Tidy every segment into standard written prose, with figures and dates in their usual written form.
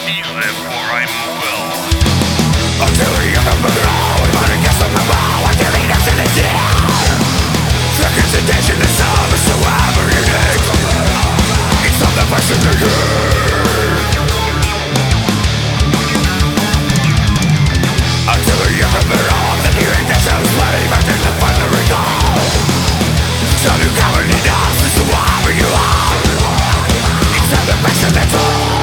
see, therefore I will. Until the end of the road, but it gets on the wall, until the next in the year. The consultation is always so ever unique. It's not the person to hear. Until the end of the road, the hearing themselves play back in the final recall. So you come and need us, it's whoever you are. It's not the person that's all.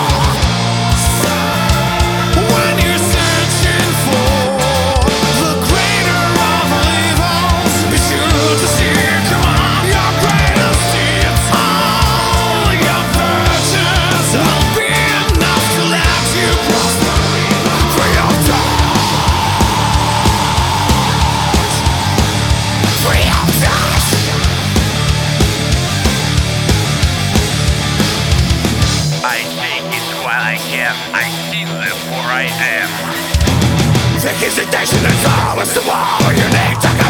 I see, therefore I am. The hesitation is always the wall you need to